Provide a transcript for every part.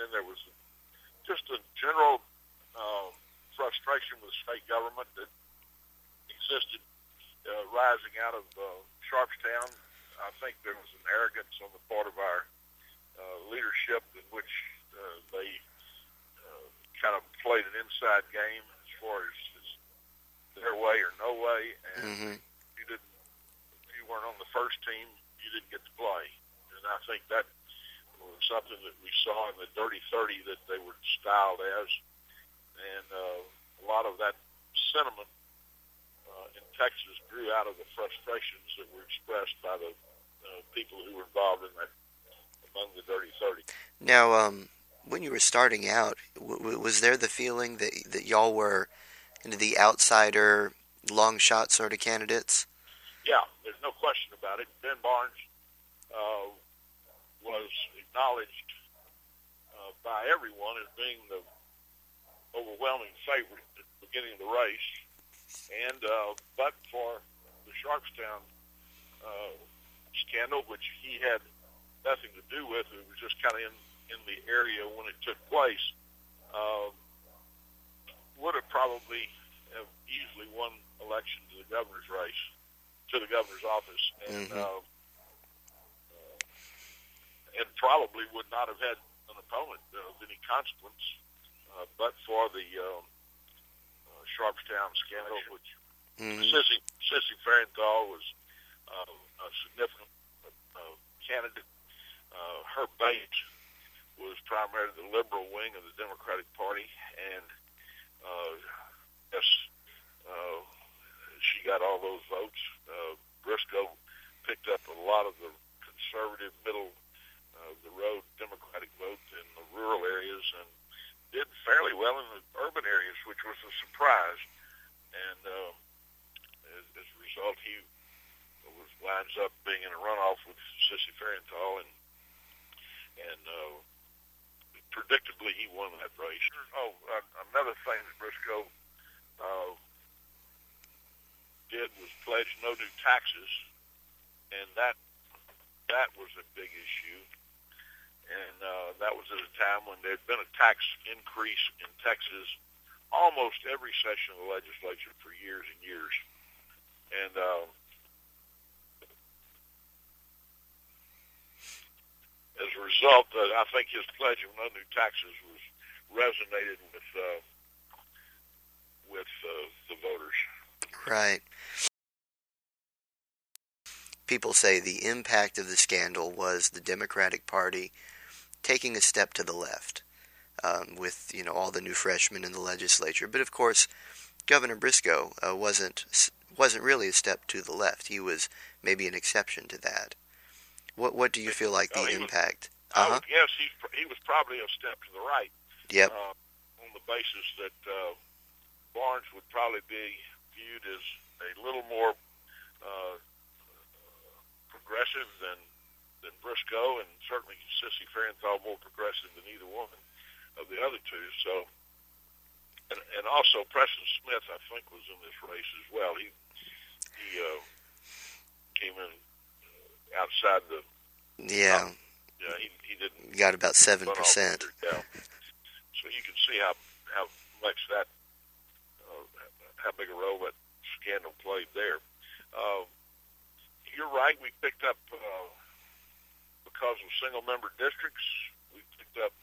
then there was just a general frustration with the state government that existed rising out of Sharpstown. I think there was an arrogance on the part of our leadership in which they kind of played an inside game as far as their way or no way, and if you weren't on the first team, you didn't get to play. And I think that was something that we saw in the Dirty 30 that they were styled as, and a lot of that sentiment in Texas grew out of the frustrations that were expressed by the people who were involved in that, among the Dirty 30. Now, when you were starting out, was there the feeling that y'all were into the outsider, long shot sort of candidates? Yeah, there's no question about it. Ben Barnes was acknowledged by everyone as being the overwhelming favorite at the beginning of the race, and but for the Sharpstown scandal, which he had nothing to do with, it was just kind of in the area when it took place, would have probably have easily won election to the governor's race, to the governor's office, and and probably would not have had an opponent of any consequence, but for the Sharpstown scandal, which Sissy Farenthold was a significant candidate. Her base was primarily the liberal wing of the Democratic Party, and yes, she got all those votes. Briscoe picked up a lot of the conservative, middle of the road Democratic vote in the rural areas, and did fairly well in the urban areas, which was a surprise. And as a result, he winds up being in a runoff with Sissy Farenthold, and predictably he won that race. Oh, another thing that Briscoe did was pledge no new taxes, and that was a big issue. And that was at a time when there had been a tax increase in Texas almost every session of the legislature for years and years. And as a result, I think his pledge of no new taxes was resonated with the voters. Right. People say the impact of the scandal was the Democratic Party taking a step to the left with all the new freshmen in the legislature. But of course, Governor Briscoe wasn't really a step to the left. He was maybe an exception to that. What do you feel like the impact? Yes, he was probably a step to the right. Yep. On the basis that Barnes would probably be viewed as a little more progressive than Briscoe, and certainly Sissy Farenthold more progressive than either one of the other two. So, and also Preston Smith, I think, was in this race as well. He came in outside the. Yeah. He didn't. Got about 7%. Yeah. So you can see how much that how big a role that scandal played there. You're right. We picked up because of single-member districts. We picked up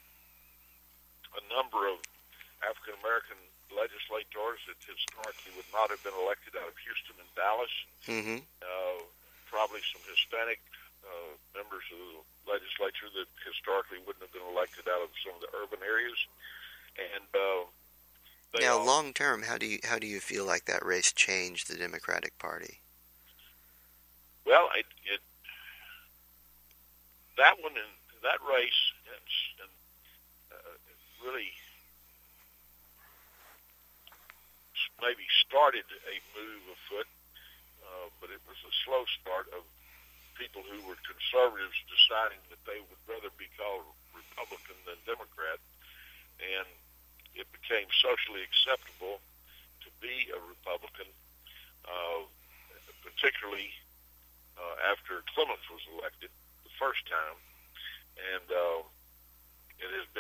a number of African American legislators that historically would not have been elected out of Houston and Dallas. Probably some Hispanic members of the legislature that historically wouldn't have been elected out of some of the urban areas. And now, long term, how do you feel like that race changed the Democratic Party? Well, that race really maybe started a move afoot, but it was a slow start of people who were conservatives deciding that they would rather be called Republican than Democrat, and it became socially acceptable to be a Republican, particularly after Clements was elected the first time, and it has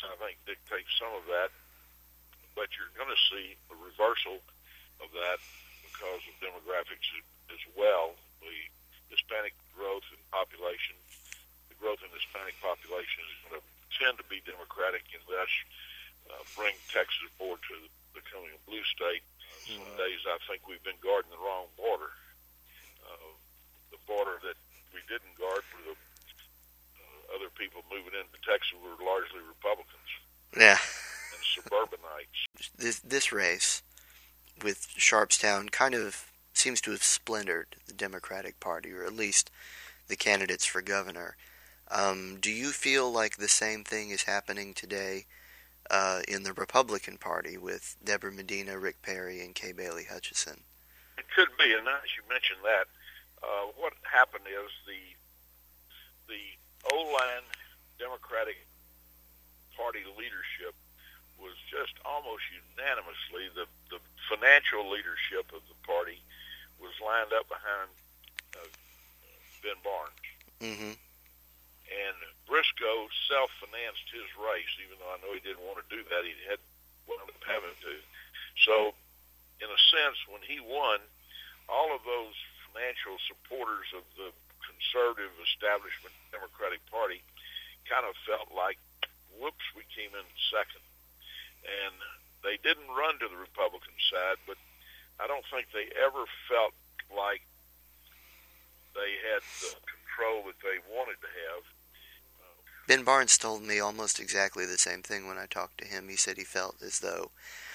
I think, dictates some of that. But you're going to see a reversal of that because of demographics as well. The Hispanic growth in population, the growth in the Hispanic population is going to tend to be Democratic unless bring Texas forward to becoming a blue state. Some days I think we've been guarding the wrong border. The border that we didn't guard for the other people moving into Texas were largely Republicans. Yeah. And suburbanites. This race with Sharpstown kind of seems to have splintered the Democratic Party, or at least the candidates for governor. Do you feel like the same thing is happening today in the Republican Party with Deborah Medina, Rick Perry, and Kay Bailey Hutchison? It could be, and as you mentioned that, what happened is the old-line Democratic Party leadership was just almost unanimously, the financial leadership of the party was lined up behind Ben Barnes. Mm-hmm. And Briscoe self-financed his race, even though I know he didn't want to do that. He had wound up having to. So, in a sense, when he won, all of those financial supporters of the conservative establishment Democratic Party kind of felt like, whoops, we came in second. And they didn't run to the Republican side, but I don't think they ever felt like they had the control that they wanted to have. Ben Barnes told me almost exactly the same thing when I talked to him. He said he felt as though,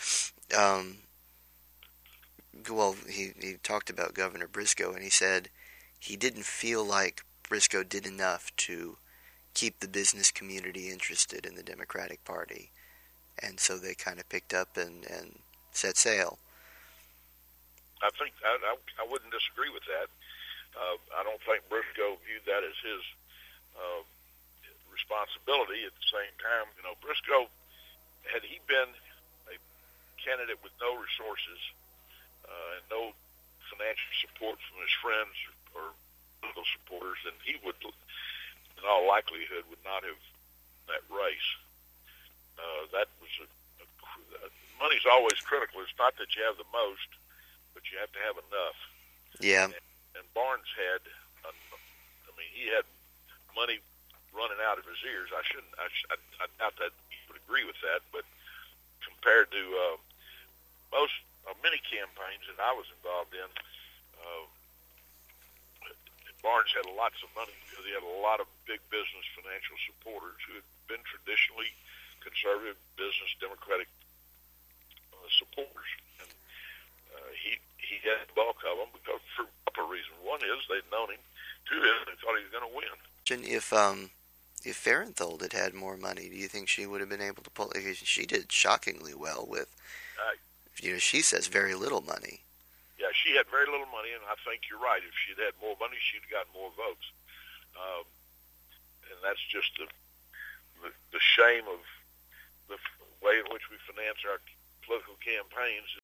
he talked about Governor Briscoe, and he said he didn't feel like Briscoe did enough to keep the business community interested in the Democratic Party. And so they kind of picked up and set sail. I think I wouldn't disagree with that. I don't think Briscoe viewed that as his responsibility. At the same time, Briscoe, had he been a candidate with no resources and no financial support from his friends or political supporters, then he would, in all likelihood, would not have that race. That was money's always critical. It's not that you have the most, but you have to have enough. Yeah. And Barnes had, he had money running out of his ears. I doubt that he would agree with that, but compared to many campaigns that I was involved in, Barnes had lots of money because he had a lot of big business financial supporters who had been traditionally conservative business Democratic supporters. And he had the bulk of them because for a couple of reasons. One is they'd known him. Two is they thought he was going to win. If Farenthold had had more money, do you think she would have been able to pull? She did shockingly well with, she says very little money. Yeah, she had very little money, and I think you're right. If she'd had more money, she'd have gotten more votes. And that's just the shame of the way in which we finance our political campaigns